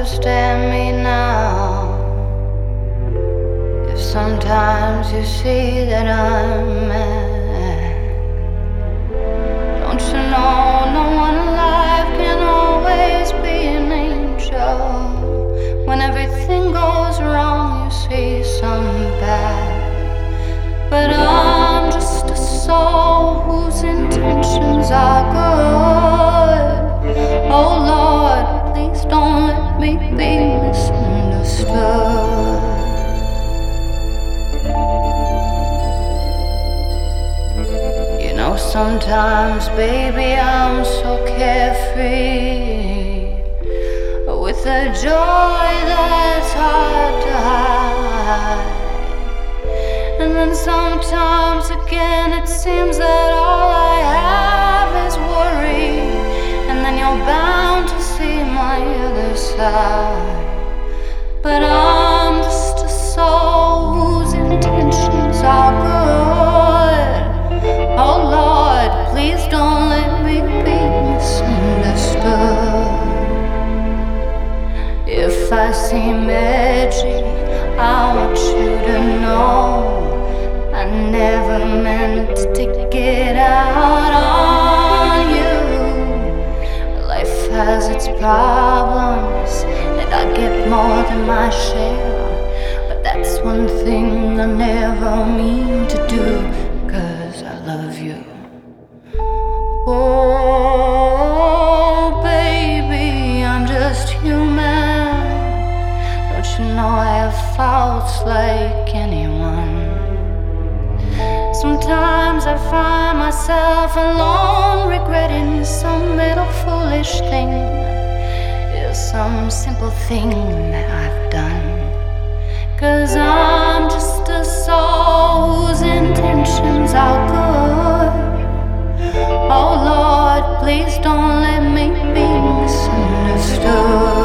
understand me now. If sometimes you see that I'm mad, don't you know no one alive can always be an angel? When everything goes wrong, you see some bad. But I'm just a soul whose intentions are good. Oh Lord, please don't let me be misunderstood. You know, sometimes, baby, I'm so carefree, with a joy that's hard to hide. And then sometimes again it seems that all I have is worry. And then you're bound to see my other side. But I'm just a soul whose intentions are good. Oh Lord, please don't let me be misunderstood. If I seem edgy, I want you to know I never meant to take it out on you. Life has its problems, and I get more than my share. But that's one thing I never mean to do, 'cause I love you. Oh, baby, I'm just human. Don't you know I have faults like anyone? Sometimes I find myself alone, regretting some little foolish thing. It's some simple thing that I've done. 'Cause I'm just a soul whose intentions are good. Oh Lord, please don't let me be misunderstood.